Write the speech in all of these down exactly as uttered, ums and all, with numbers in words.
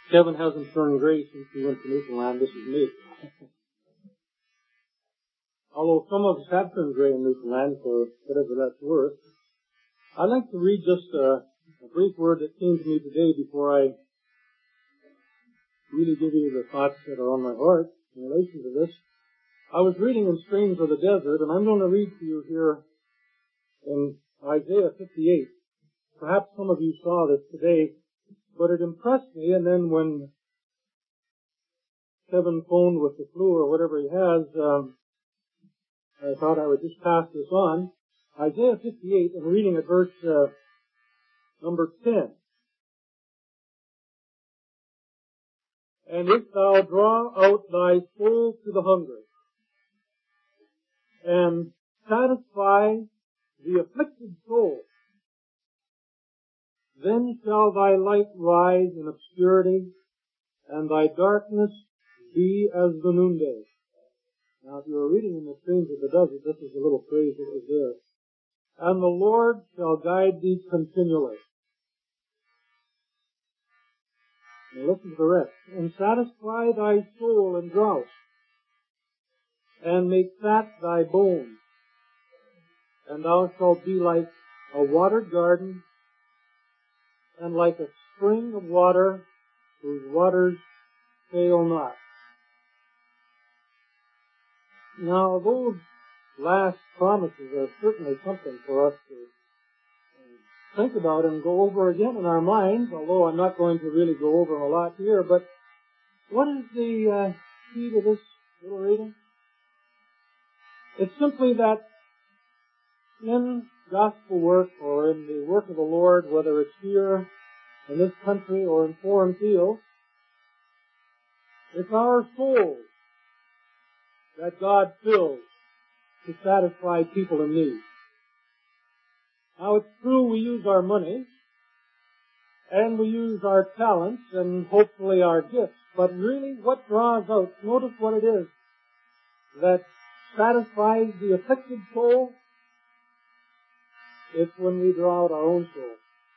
Kevin hasn't turned gray since he went to Newfoundland. This is me. Although some of us have turned gray in Newfoundland, for whatever that's worth. I'd like to read just a, a brief word that came to me today before I really give you the thoughts that are on my heart in relation to this. I was reading in Streams of the Desert, and I'm going to read to you here in Isaiah fifty-eight. Perhaps some of you saw this today, but it impressed me, and then when Kevin phoned with the flu or whatever he has, um, I thought I would just pass this on. Isaiah fifty-eight, and reading at verse uh, number ten. And if thou draw out thy soul to the hungry, and satisfy the afflicted soul, then shall thy light rise in obscurity, and thy darkness be as the noonday. Now, if you are reading in the Streams of the Desert, this is a little phrase that was there. And the Lord shall guide thee continually. Now listen to the rest. And satisfy thy soul in drought, and make fat thy bones. And thou shalt be like a watered garden, and like a spring of water, whose waters fail not. Now, those last promises are certainly something for us to think about and go over again in our minds, although I'm not going to really go over them a lot here. But what is the uh, key to this little reading? It's simply that in gospel work or in the work of the Lord, whether it's here in this country or in foreign fields, it's our souls that God fills to satisfy people in need. Now, it's true we use our money, and we use our talents, and hopefully our gifts, but really what draws out, notice what it is that satisfies the afflicted soul. It's when we draw out our own soul.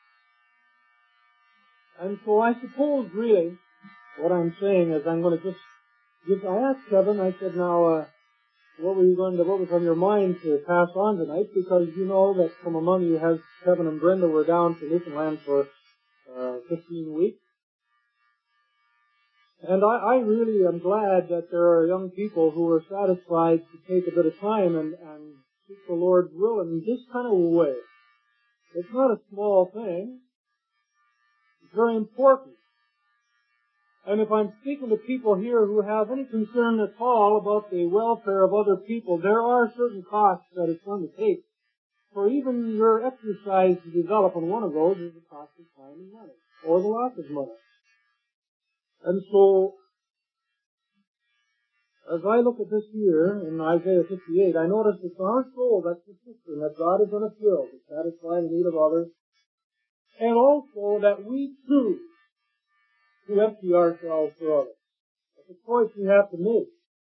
And so I suppose really what I'm saying is I'm going to just give, I asked Kevin, I said, now, uh, what were you going to, what was on your mind to pass on tonight? Because you know that from among you has Kevin and Brenda were down to Newfoundland for uh, fifteen weeks. And I, I really am glad that there are young people who are satisfied to take a bit of time and, and seek the Lord's will in this kind of a way. It's not a small thing. It's very important. And if I'm speaking to people here who have any concern at all about the welfare of other people, there are certain costs that it's going to take for even your exercise to develop, and one of those is the cost of time and money, or the loss of money. And so, as I look at this here in Isaiah fifty-eight, I notice it's our soul that's the cistern that God is going to fill to satisfy the need of others, and also that we choose to empty ourselves for others. It's a choice we have to make.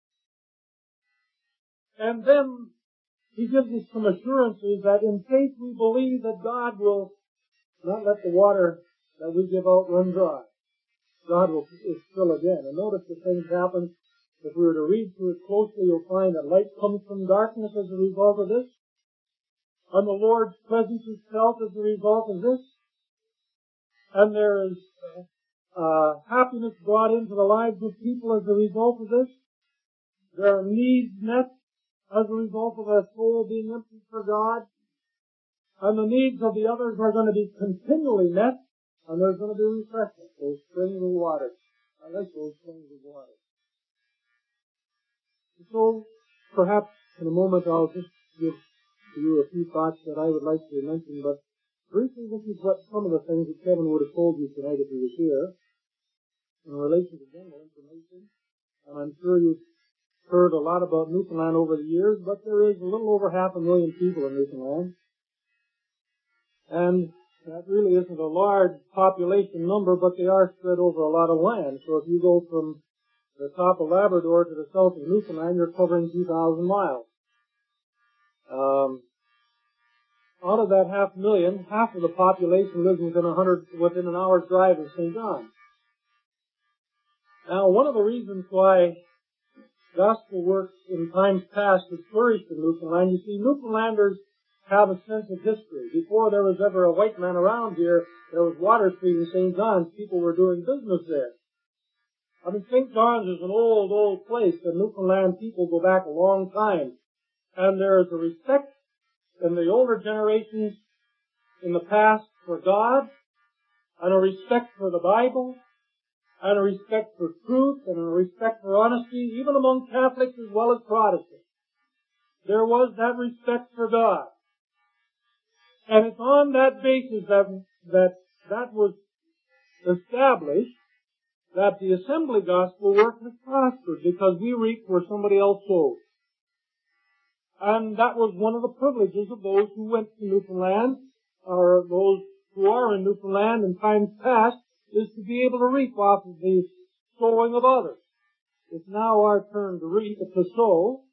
And then he gives us some assurances that in faith we believe that God will not let the water that we give out run dry. God will fill again. And notice the things happen. If we were to read through it closely, you'll find that light comes from darkness as a result of this. And the Lord's presence is felt as a result of this. And there is uh, happiness brought into the lives of people as a result of this. There are needs met as a result of our soul being emptied for God. And the needs of the others are going to be continually met. And there's going to be refreshment, those springs of water. I like those springs of water. So, perhaps in a moment I'll just give to you a few thoughts that I would like to mention, but briefly this is what some of the things that Kevin would have told you tonight if he was here in relation to general information. And I'm sure you've heard a lot about Newfoundland over the years, but there is a little over half a million people in Newfoundland. And that really isn't a large population number, but they are spread over a lot of land. So if you go from the top of Labrador to the south of Newfoundland, you're covering two thousand miles. Um, out of that half million, half of the population lives within a hundred, within an hour's drive of Saint John. Now, one of the reasons why gospel work in times past has flourished in Newfoundland, you see, Newfoundlanders have a sense of history. Before there was ever a white man around here, there was Water Street in Saint John's. People were doing business there. I mean, Saint John's is an old, old place, and Newfoundland people go back a long time. And there is a respect in the older generations in the past for God, and a respect for the Bible, and a respect for truth, and a respect for honesty, even among Catholics as well as Protestants. There was that respect for God. And it's on that basis that that, that was established that the assembly gospel work has prospered, because we reap where somebody else sowed. And that was one of the privileges of those who went to Newfoundland, or those who are in Newfoundland in times past, is to be able to reap off of the sowing of others. It's now our turn to reap, to sow,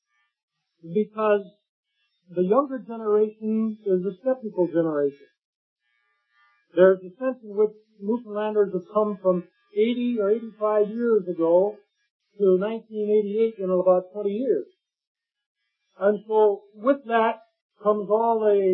because the younger generation is a skeptical generation. There's a sense in which Newfoundlanders have come from eighty or eighty-five years ago to nineteen eighty-eight in about twenty years. And so with that comes all the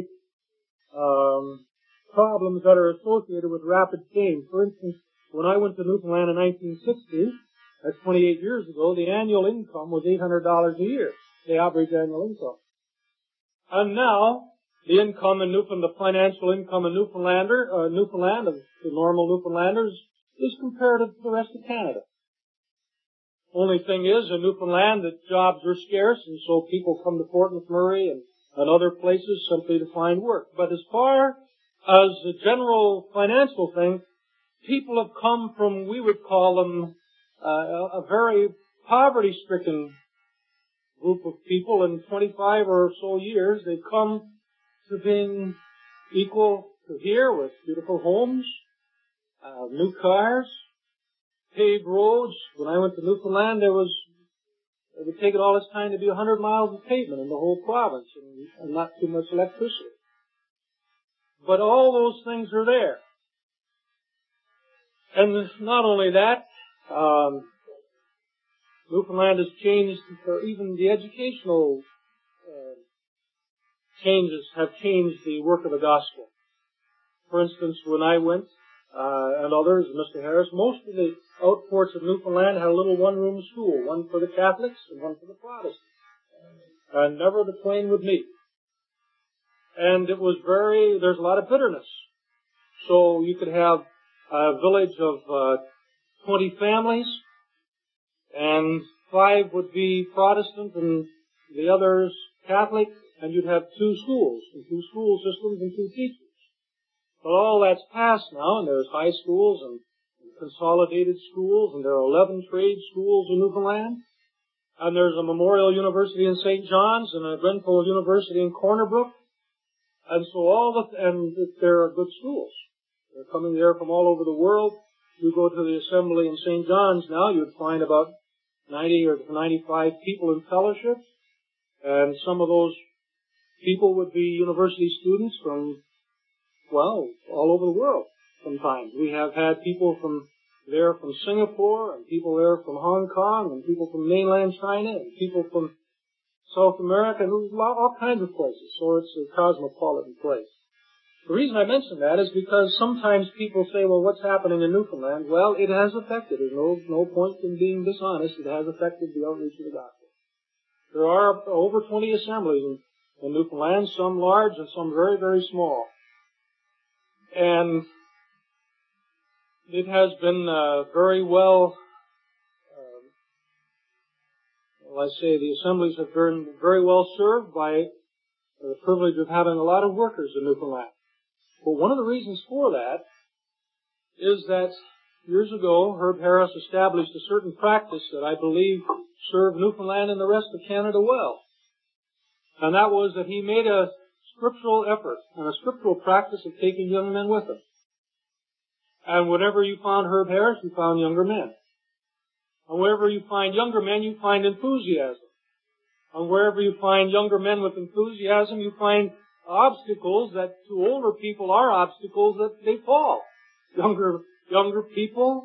um, problems that are associated with rapid change. For instance, when I went to Newfoundland in nineteen sixty, that's twenty-eight years ago, the annual income was eight hundred dollars a year, the average annual income. And now, the income in Newfoundland, the financial income in Newfoundlander, uh, Newfoundland, of the normal Newfoundlanders, is comparative to the rest of Canada. Only thing is, in Newfoundland, that jobs are scarce, and so people come to Fort McMurray and, and other places simply to find work. But as far as the general financial thing, people have come from, we would call them, uh, a very poverty-stricken group of people. In twenty-five or so years, they've come to being equal to here, with beautiful homes, uh, new cars, paved roads. When I went to Newfoundland, there was, it would take it all its time to be one hundred miles of pavement in the whole province, and, and not too much electricity. But all those things are there. And not only that, um, Newfoundland has changed, or even the educational uh, changes have changed the work of the gospel. For instance, when I went, uh, and others, Mister Harris, most of the outports of Newfoundland had a little one-room school, one for the Catholics and one for the Protestants. And never the twain would meet. And it was very, there's a lot of bitterness. So you could have a village of uh, twenty families, and five would be Protestant and the others Catholic, and you'd have two schools, and two school systems and two teachers. But all that's passed now, and there's high schools and consolidated schools, and there are eleven trade schools in Newfoundland, and there's a Memorial University in Saint John's and a Grenfell University in Corner Brook, and so all the, and there are good schools. They're coming there from all over the world. You go to the assembly in Saint John's now, you'd find about ninety or ninety-five people in fellowship, and some of those people would be university students from, well, all over the world sometimes. We have had people from there from Singapore, and people there from Hong Kong, and people from mainland China, and people from South America, and all kinds of places. So it's a cosmopolitan place. The reason I mention that is because sometimes people say, well, what's happening in Newfoundland? Well, it has affected. There's no, no point in being dishonest. It has affected the outreach of the gospel. There are over twenty assemblies in, in Newfoundland, some large and some very, very small. And it has been uh, very well, uh, well, I say the assemblies have been very well served by the privilege of having a lot of workers in Newfoundland. But one of the reasons for that is that years ago, Herb Harris established a certain practice that I believe served Newfoundland and the rest of Canada well. And that was that he made a scriptural effort and a scriptural practice of taking young men with him. And whenever you found Herb Harris, you found younger men. And wherever you find younger men, you find enthusiasm. And wherever you find younger men with enthusiasm, you find obstacles that to older people are obstacles that they fall. Younger, younger people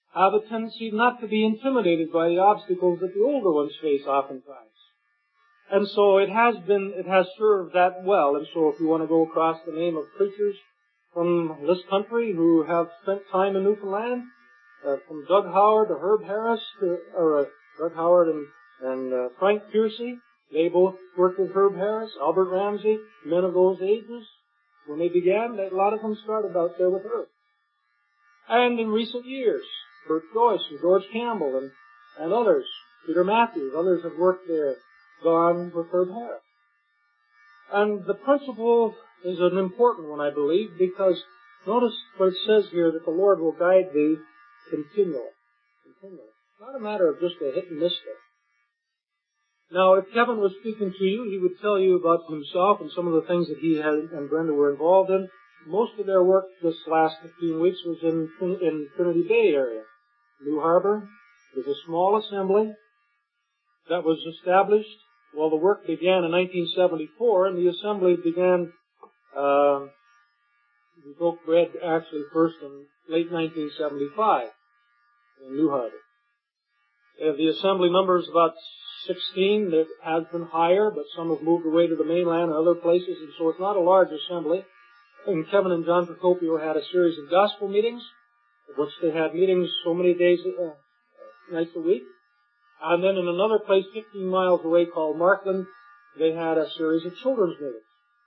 have a tendency not to be intimidated by the obstacles that the older ones face oftentimes. And so it has been, it has served that well. And so if you want to go across the name of preachers from this country who have spent time in Newfoundland, uh, from Doug Howard to Herb Harris, to, or uh, Doug Howard and, and uh, Frank Piercy, they both worked with Herb Harris, Albert Ramsey, men of those ages. When they began, a lot of them started out there with Herb. And in recent years, Bert Joyce and George Campbell and, and others, Peter Matthews, others have worked there, gone with Herb Harris. And the principle is an important one, I believe, because notice what it says here, that the Lord will guide thee continually. Continually. It's not a matter of just a hit and miss there. Now, if Kevin was speaking to you, he would tell you about himself and some of the things that he had and Brenda were involved in. Most of their work this last fifteen weeks was in, in Trinity Bay area. New Harbor was a small assembly that was established. Well, the work began in nineteen seventy-four, and the assembly began, uh, we broke bread actually first in late nineteen seventy-five in New Harbor. Uh, the assembly number is about sixteen. It has been higher, but some have moved away to the mainland and other places, and so it's not a large assembly. And Kevin and John Procopio had a series of gospel meetings, of which they had meetings so many days, uh, nights a week. And then in another place fifteen miles away called Markland, they had a series of children's meetings.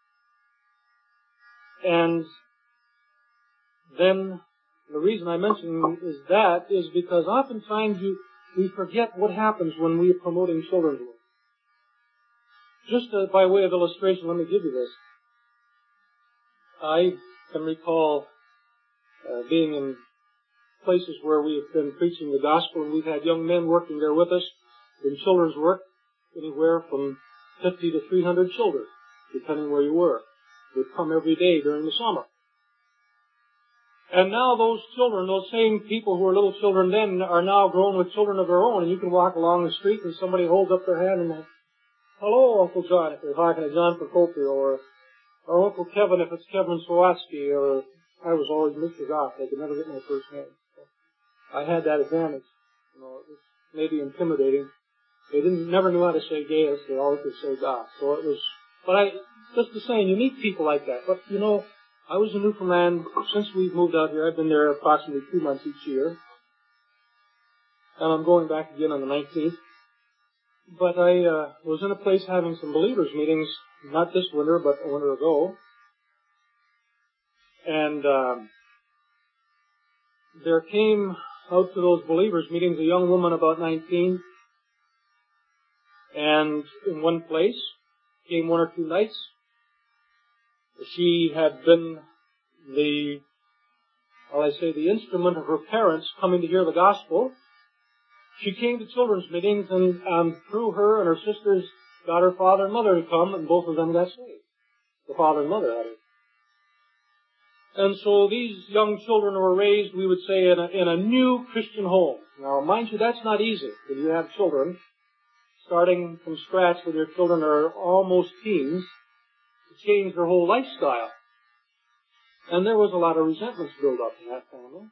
And then the reason I mention is that is because oftentimes you, we forget what happens when we are promoting children's work. Just uh, by way of illustration, let me give you this. I can recall uh, being in places where we have been preaching the gospel, and we've had young men working there with us in children's work, anywhere from fifty to three hundred children, depending where you were. Would come every day during the summer. And now those children, those same people who were little children then, are now grown with children of their own, and you can walk along the street and somebody holds up their hand and they, hello, Uncle John, if they're talking to John Procopio, or or Uncle Kevin if it's Kevin Sawatsky, or I was always Mister Goff. They could never get my first name. I had that advantage. You know, it was maybe intimidating. They didn't never knew how to say Gaius. They always could say Goff. So it was, but I, just the same, you meet people like that. But, you know, I was in Newfoundland since we've moved out here. I've been there approximately two months each year. And I'm going back again on the nineteenth. But I uh, was in a place having some believers meetings, not this winter, but a winter ago. And um, there came out to those believers meetings a young woman about nineteen. And in one place, came one or two nights. She had been the, well, I say the instrument of her parents coming to hear the gospel. She came to children's meetings, and um, through her and her sisters got her father and mother to come, and both of them got saved. The father and mother, that is. And so these young children were raised, we would say, in a, in a new Christian home. Now, mind you, that's not easy. When you have children, starting from scratch when your children are almost teens, to change their whole lifestyle. And there was a lot of resentments built up in that family.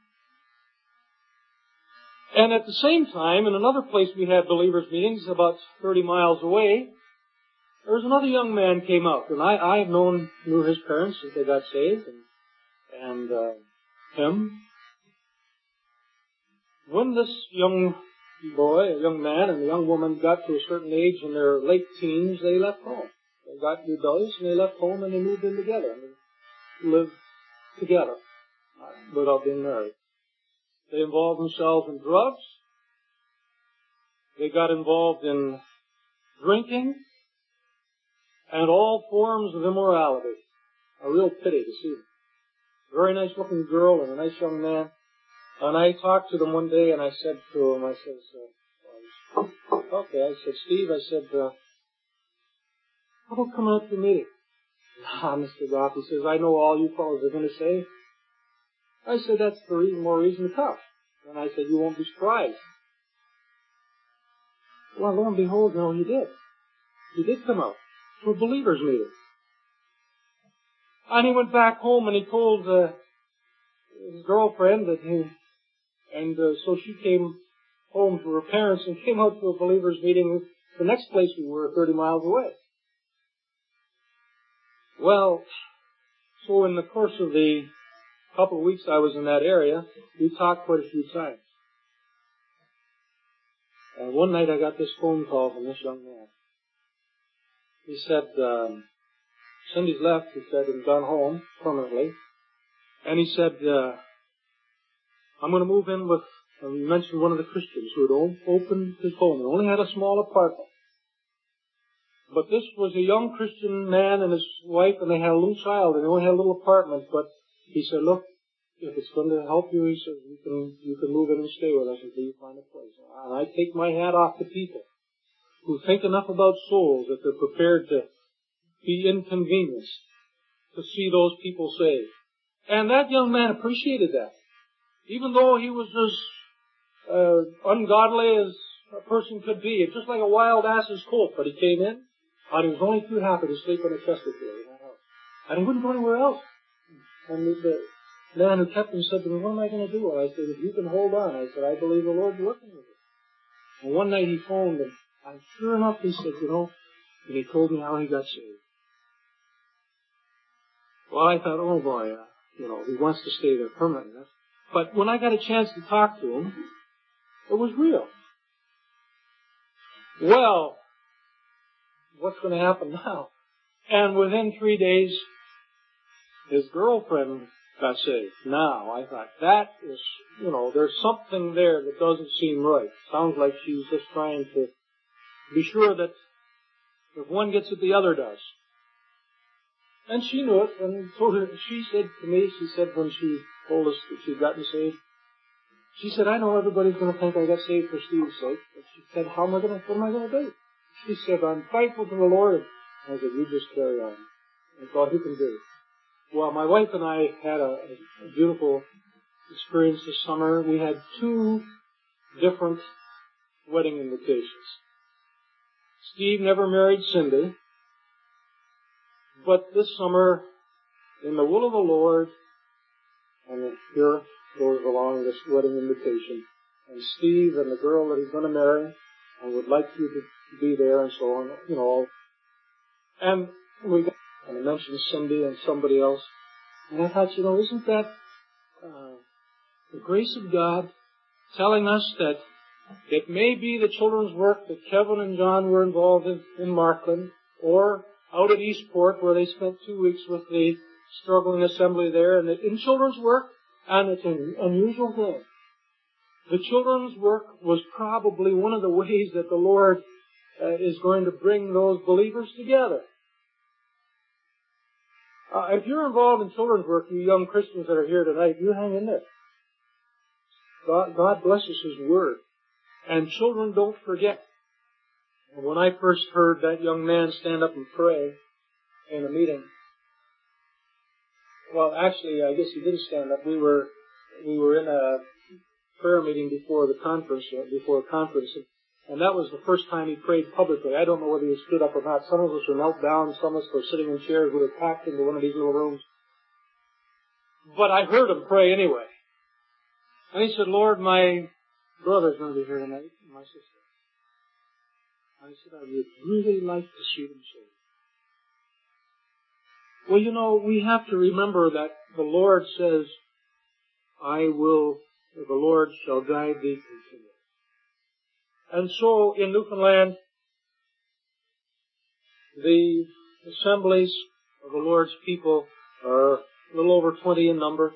And at the same time, in another place we had believers meetings about thirty miles away, there was another young man came out. And I, I have known, knew his parents as they got saved, and, and uh, him. When this young boy, a young man, and a young woman got to a certain age in their late teens, they left home. They got rebellious, and they left home, and they moved in together. And they lived together without being married. They involved themselves in drugs. They got involved in drinking and all forms of immorality. A real pity to see them. Very nice looking girl and a nice young man. And I talked to them one day and I said to him, I said, uh, okay, I said, Steve, I said, uh, how about coming up to the meeting? Ah, Mister Goff, he says, I know all you fellows are going to say. I said, that's the reason, more reason to come. And I said, you won't be surprised. Well, lo and behold, you know, he did. He did come out to a believers meeting. And he went back home and he told uh, his girlfriend that he, And uh, so she came home to her parents and came out to a believers meeting the next place we were, thirty miles away. Well, so in the course of the couple of weeks I was in that area, we talked quite a few times. And one night I got this phone call from this young man. He said, um, Cindy's left, he said, and gone home permanently. And he said, uh, I'm going to move in with, and he mentioned one of the Christians who had opened his home and only had a small apartment. But this was a young Christian man and his wife, and they had a little child, and they only had a little apartment. But he said, look, if it's going to help you, he said, you can, you can move in and stay with us until you find a place. And I take my hat off to people who think enough about souls that they're prepared to be inconvenienced to see those people saved. And that young man appreciated that. Even though he was as uh, ungodly as a person could be, it's just like a wild ass's colt, but he came in, and he was only too happy to sleep on a Chesterfield in that house. And he wouldn't go anywhere else. And the, the man who kept him said to me, what am I going to do? And I said, if you can hold on. I said, I believe the Lord's working with you. And one night he phoned, and, and sure enough, he said, you know, and he told me how he got saved. Well, I thought, oh boy, uh, you know, he wants to stay there permanently. That's, but when I got a chance to talk to him, it was real. Well, what's going to happen now? And within three days, his girlfriend got saved. Now, I thought, that is, you know, there's something there that doesn't seem right. Sounds like she's just trying to be sure that if one gets it, the other does. And she knew it, and told her, she said to me, she said when she told us that she'd gotten saved, she said, I know everybody's going to think I got saved for Steve's sake. But she said, how am I going to, what am I going to do? She said, I'm thankful to the Lord. I said, you just carry on. That's all he can do. Well, my wife and I had a, a beautiful experience this summer. We had two different wedding invitations. Steve never married Cindy. But this summer, in the will of the Lord, and here goes along this wedding invitation, and Steve and the girl that he's going to marry, and would like you to be there, and so on, you know. And we got, and I mentioned Cindy and somebody else, and I thought, you know, isn't that uh, the grace of God telling us that it may be the children's work that Kevin and John were involved in in Markland, or out at Eastport, where they spent two weeks with the struggling assembly there, and in children's work, and it's an unusual thing. The children's work was probably one of the ways that the Lord uh, is going to bring those believers together. Uh, if you're involved in children's work, you young Christians that are here tonight, you hang in there. God, God blesses His Word. And children don't forget. And when I first heard that young man stand up and pray in a meeting, well, actually, I guess he didn't stand up. We were we were in a prayer meeting before the conference, before a conference, and that was the first time he prayed publicly. I don't know whether he stood up or not. Some of us were knelt down, some of us were sitting in chairs. We were packed into one of these little rooms. But I heard him pray anyway. And he said, Lord, my brother's going to be here tonight, and my sister. I said, I would really like to see them saved. Well, you know, we have to remember that the Lord says, I will, the Lord shall guide thee continually. And so in Newfoundland, the assemblies of the Lord's people are a little over twenty in number.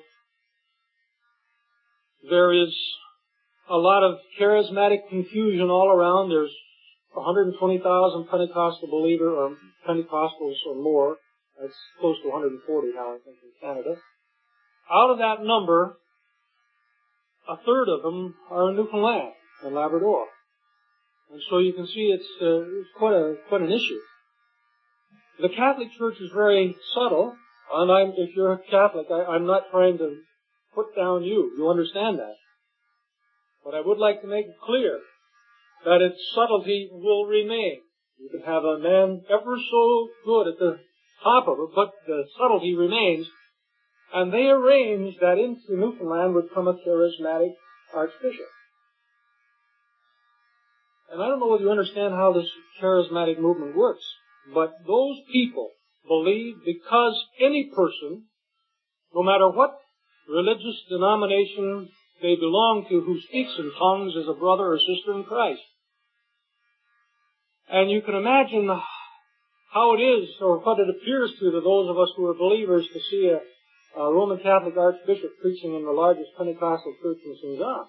There is a lot of charismatic confusion all around. There's one hundred twenty thousand Pentecostal believers, or Pentecostals or more. That's close to one hundred forty now, I think, in Canada. Out of that number, a third of them are in Newfoundland and Labrador. And so you can see it's, uh, it's quite a quite an issue. The Catholic Church is very subtle, and I'm, if you're a Catholic, I, I'm not trying to put down you. You understand that. But I would like to make it clear that its subtlety will remain. You can have a man ever so good at the top of it, but the subtlety remains. And they arranged that into Newfoundland would come a charismatic archbishop. And I don't know whether you understand how this charismatic movement works, but those people believe because any person, no matter what religious denomination they belong to, who speaks in tongues is a brother or sister in Christ. And you can imagine how it is, or what it appears to, to those of us who are believers, to see a, a Roman Catholic archbishop preaching in the largest Pentecostal church in Saint John.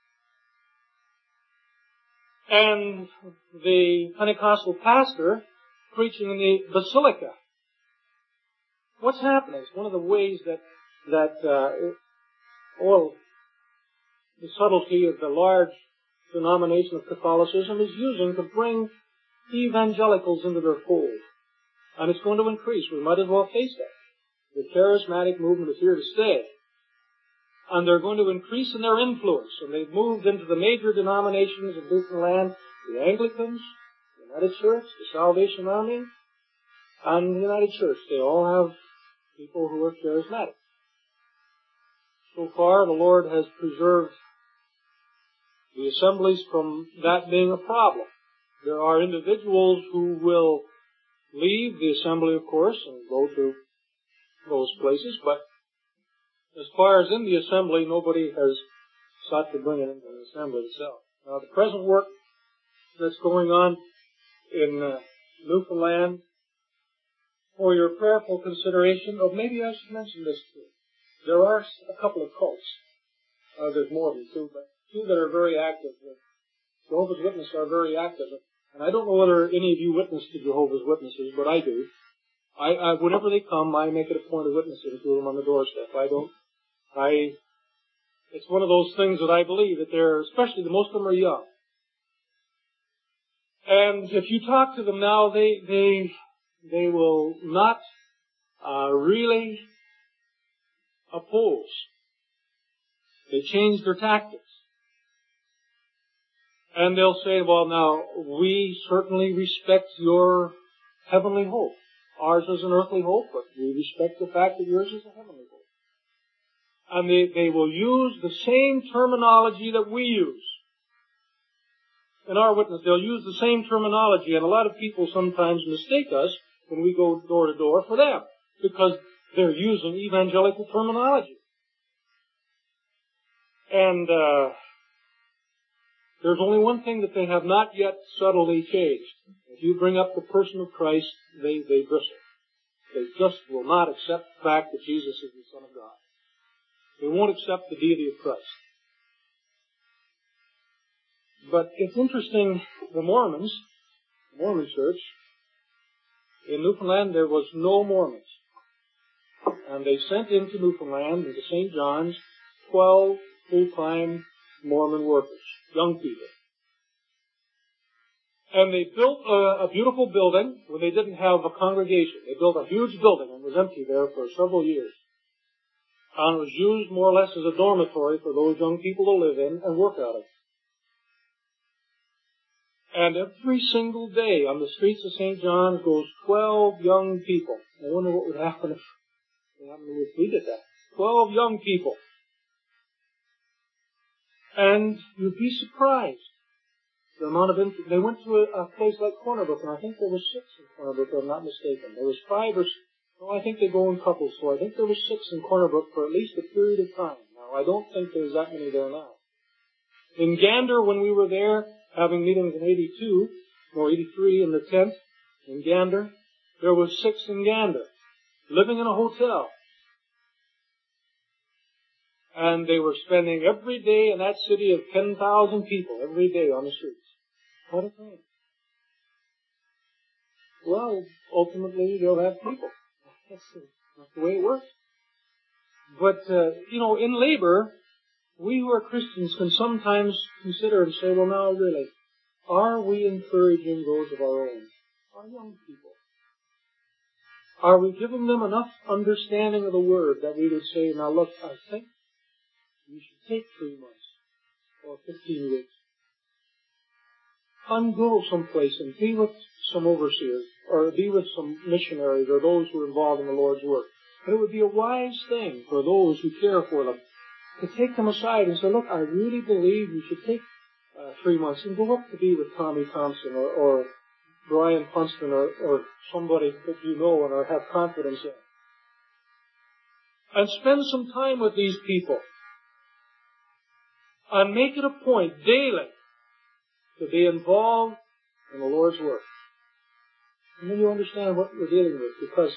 And the Pentecostal pastor preaching in the basilica. What's happening? It's one of the ways that, that, uh, well, the subtlety of the large denomination of Catholicism is using to bring evangelicals into their fold. And it's going to increase. We might as well face that. The charismatic movement is here to stay. And they're going to increase in their influence. And they've moved into the major denominations of Newfoundland, the Anglicans, the United Church, the Salvation Army, and the United Church. They all have people who are charismatic. So far, the Lord has preserved the assemblies from that being a problem. There are individuals who will leave the assembly, of course, and go to those places, but as far as in the assembly, nobody has sought to bring it into the assembly itself. Now, the present work that's going on in uh, Newfoundland, for your prayerful consideration, or maybe I should mention this too. There are a couple of cults. Uh, there's more than two, but two that are very active. Jehovah's Witnesses are very active. And I don't know whether any of you witness to Jehovah's Witnesses, but I do. I, I, whenever they come, I make it a point of witnessing to them on the doorstep. I don't, I, it's one of those things that I believe that they're, especially the most of them are young. And if you talk to them now, they, they, they will not, uh, really oppose. They change their tactics. And they'll say, well, now, we certainly respect your heavenly hope. Ours is an earthly hope, but we respect the fact that yours is a heavenly hope. And they, they will use the same terminology that we use. In our witness, they'll use the same terminology, and a lot of people sometimes mistake us when we go door to door for them, because they're using evangelical terminology. And, uh, there's only one thing that they have not yet subtly changed. If you bring up the person of Christ, they, they bristle. They just will not accept the fact that Jesus is the Son of God. They won't accept the deity of Christ. But it's interesting, the Mormons, the Mormon Church, in Newfoundland there was no Mormons. And they sent into Newfoundland, into Saint John's, twelve full-time Mormon workers, young people. And they built a, a beautiful building when they didn't have a congregation. They built a huge building and it was empty there for several years. And it was used more or less as a dormitory for those young people to live in and work out of. And every single day on the streets of Saint John's goes twelve young people. I wonder what would happen if, if we did that. Twelve young people. And you'd be surprised the amount of interest. They went to a, a place like Corner Brook, and I think there was six in Corner Brook, if I'm not mistaken. There was five or six. No, I think they go in couples, so I think there was six in Corner Brook for at least a period of time. Now, I don't think there's that many there now. In Gander, when we were there, having meetings in eighty-two, or eighty-three in the tent, in Gander, there was six in Gander, living in a hotel. And they were spending every day in that city of ten thousand people, every day on the streets. What a thing. Well, ultimately, they'll have people. That's the, that's the way it works. But, uh, you know, in labor, we who are Christians can sometimes consider and say, well, now, really, are we encouraging those of our own, our young people? Are we giving them enough understanding of the Word that we would say, now, look, I think you should take three months or fifteen weeks and go someplace and be with some overseers or be with some missionaries or those who are involved in the Lord's work. And it would be a wise thing for those who care for them to take them aside and say, look, I really believe you should take uh, three months and go up to be with Tommy Thompson or, or Brian Funston or, or somebody that you know and or have confidence in. And spend some time with these people. And make it a point daily to be involved in the Lord's work. And then you understand what we're dealing with, because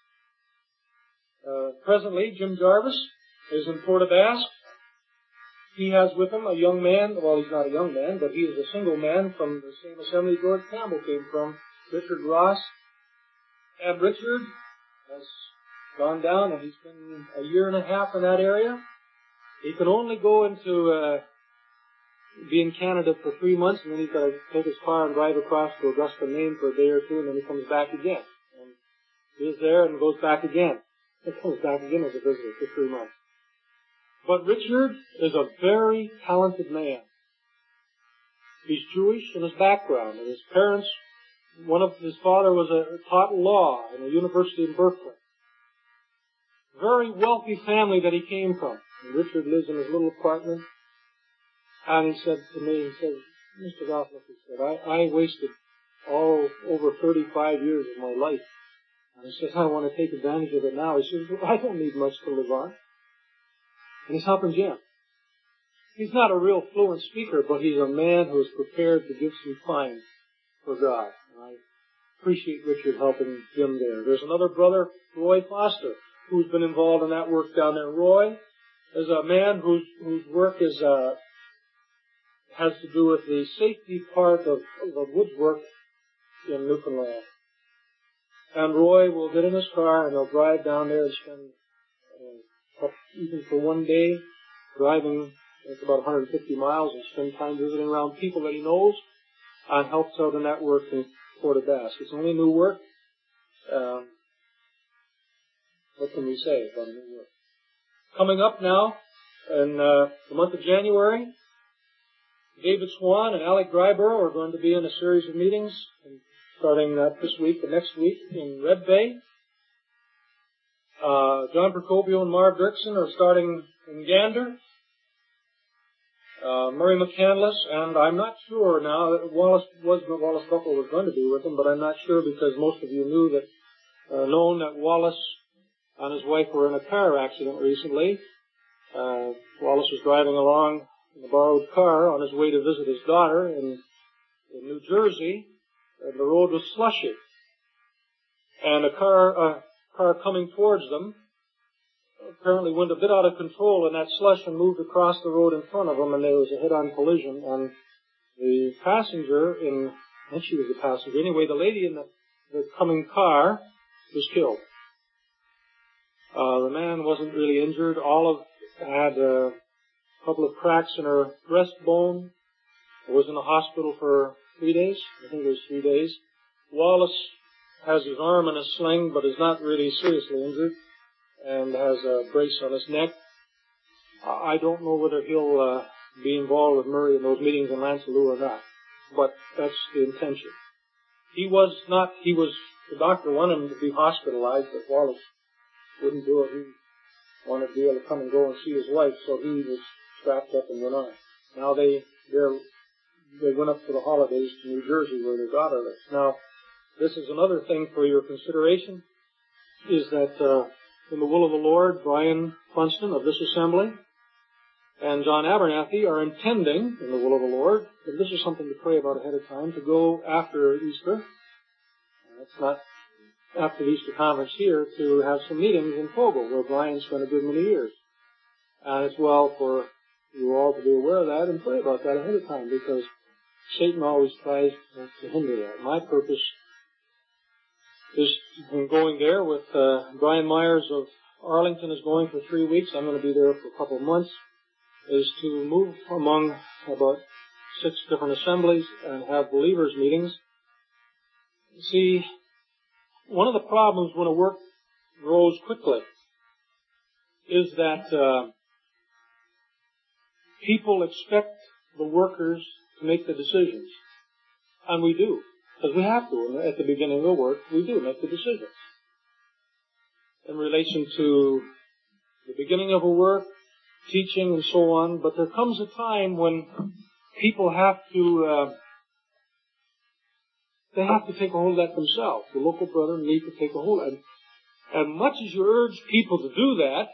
uh, presently Jim Jarvis is in Port aux Basques. He has with him a young man, well, he's not a young man, but he is a single man from the same assembly George Campbell came from, Richard Ross. And Richard has gone down, and he's been a year and a half in that area. He can only go into, uh, be in Canada for three months, and then he's got to take his car and drive across to Augusta, Maine for a day or two, and then he comes back again. And he is there and goes back again. He comes back again as a visitor for three months. But Richard is a very talented man. He's Jewish in his background, and his parents, one of his father was a taught law in a university in Berkeley. Very wealthy family that he came from. And Richard lives in his little apartment. And he said to me, he said, Mister Gottlieb, he said, I, I wasted all over thirty-five years of my life. And he says, I want to take advantage of it now. He says, well, I don't need much to live on. And he's helping Jim. He's not a real fluent speaker, but he's a man who is prepared to give some time for God. And I appreciate Richard helping Jim there. There's another brother, Roy Foster, who's been involved in that work down there. Roy is a man whose, whose work is, uh, has to do with the safety part of, of woods work in Newfoundland. And Roy will get in his car and he'll drive down there and spend, uh, even for one day, driving, it's about one hundred fifty miles, and spend time visiting around people that he knows, and helps out in that work in Port aux Basques. It's only new work. Um, what can we say about new work? Coming up now, in uh, the month of January, David Swan and Alec Dryborough are going to be in a series of meetings, starting uh, this week and next week in Red Bay. Uh, John Procopio and Marv Dirksen are starting in Gander. Uh, Murray McCandless, and I'm not sure now that Wallace was Wallace Buckle was going to be with him, but I'm not sure because most of you knew that, uh, known that Wallace and his wife were in a car accident recently. Uh, Wallace was driving along in a borrowed car on his way to visit his daughter in, in New Jersey, and the road was slushy. And a car, a car coming towards them apparently went a bit out of control in that slush and moved across the road in front of them, and there was a head-on collision, and the passenger in, I think she was the passenger, anyway, the lady in the, the coming car was killed. Uh, the man wasn't really injured. Olive had a couple of cracks in her breastbone. Was in the hospital for three days. I think it was three days. Wallace has his arm in a sling, but is not really seriously injured, and has a brace on his neck. I don't know whether he'll uh, be involved with Murray in those meetings in Lancelot or not, but that's the intention. He was not, he was, the doctor wanted him to be hospitalized, but Wallace wouldn't do it. He wanted to be able to come and go and see his wife, so he was strapped up and went on. Now they, they're, they went up for the holidays to New Jersey where their daughter lives. Now, this is another thing for your consideration, is that, uh, in the will of the Lord, Brian Funston of this assembly and John Abernathy are intending, in the will of the Lord, and this is something to pray about ahead of time, to go after Easter. Uh, it's not after the Easter conference here, to have some meetings in Fogle, where Brian spent a good many years. And it's well for you all to be aware of that and pray about that ahead of time, because Satan always tries to hinder that. My purpose is in going there with uh, Brian Myers of Arlington is going for three weeks. I'm going to be there for a couple of months. Is to move among about six different assemblies and have believers meetings. See, one of the problems when a work grows quickly is that uh, people expect the workers to make the decisions, and we do. Because we have to. At the beginning of the work, we do make the decisions. In relation to the beginning of a work, teaching and so on, but there comes a time when people have to, uh, they have to take a hold of that themselves. The local brethren need to take a hold of it. And much as you urge people to do that,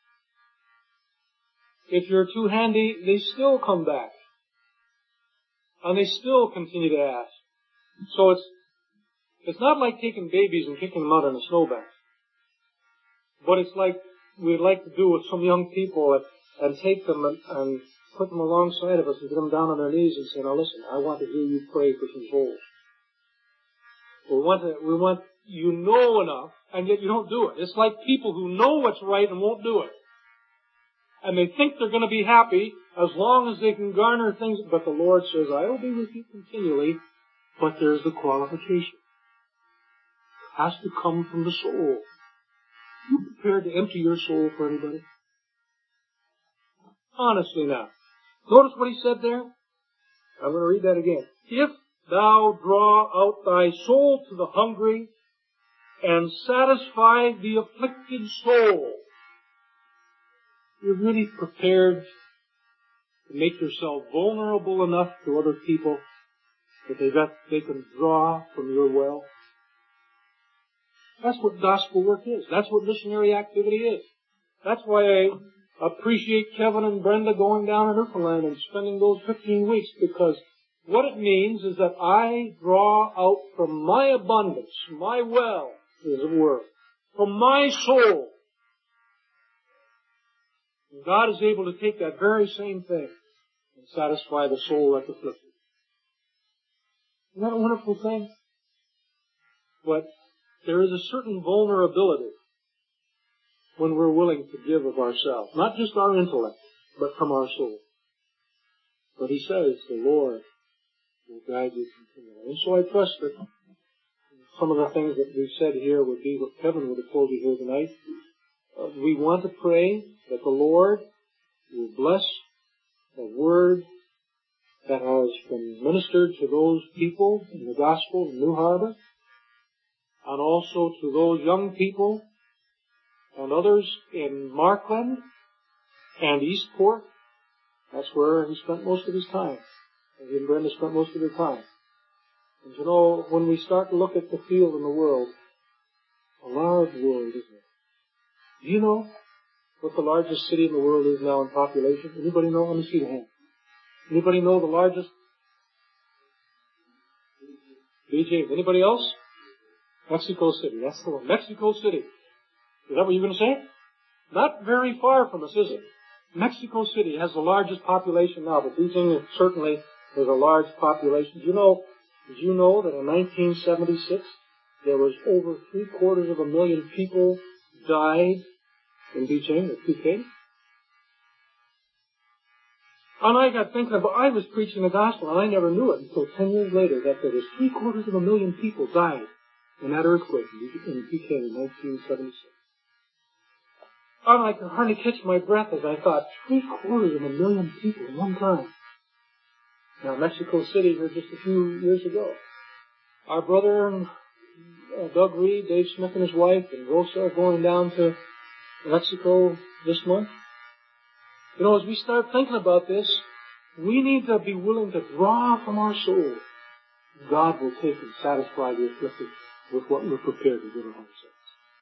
if you're too handy, they still come back. And they still continue to ask. So it's, it's not like taking babies and kicking them out on a snowbank. But it's like we'd like to do with some young people and, and take them and, and put them alongside of us and get them down on their knees and say, now listen, I want to hear you pray for some souls. We want to, we want, you know enough, and yet you don't do it. It's like people who know what's right and won't do it. And they think they're going to be happy as long as they can garner things, but the Lord says, I will be with you continually, but there's the qualification. It has to come from the soul. Are you prepared to empty your soul for anybody? Honestly now. Notice what he said there? I'm going to read that again. If thou draw out thy soul to the hungry, and satisfy the afflicted soul, you're really prepared to make yourself vulnerable enough to other people that they got, they can draw from your well. That's what gospel work is. That's what missionary activity is. That's why I appreciate Kevin and Brenda going down in Newfoundland and spending those fifteen weeks, because what it means is that I draw out from my abundance, my well, as it were, from my soul. And God is able to take that very same thing and satisfy the soul that's afflicted. Isn't that a wonderful thing? But there is a certain vulnerability when we're willing to give of ourselves. Not just our intellect, but from our soul. But he says, the Lord will guide you continually. And so I trust that some of the things that we've said here would be what Kevin would have told you here tonight. Uh, we want to pray that the Lord will bless the word that has been ministered to those people in the gospel in New Harbor, and also to those young people and others in Markland and Eastport. That's where he spent most of his time. And he and Brenda spent most of their time. And you know, when we start to look at the field in the world, a large world, isn't it? Do you know what the largest city in the world is now in population? Anybody know? Let me see the hand. Anybody know the largest? Beijing. Anybody else? Mexico City. That's the one. Mexico City. Is that what you're going to say? Not very far from us, is it? Mexico City has the largest population now, but Beijing certainly has a large population. Do you know, did you know that in nineteen seventy-six there was over three quarters of a million people died in Beijing, or Peking? And I got thinking about, I was preaching the gospel and I never knew it until ten years later that there was three quarters of a million people died in that earthquake in Peking in nineteen seventy-six. And I could hardly catch my breath as I thought, three quarters of a million people at one time. Now, Mexico City here just a few years ago. Our brother and uh, Doug Reed, Dave Smith and his wife, and Rosa are going down to Mexico this month. You know, as we start thinking about this, we need to be willing to draw from our soul. God will take and satisfy the afflicted with what we're prepared to give of ourselves.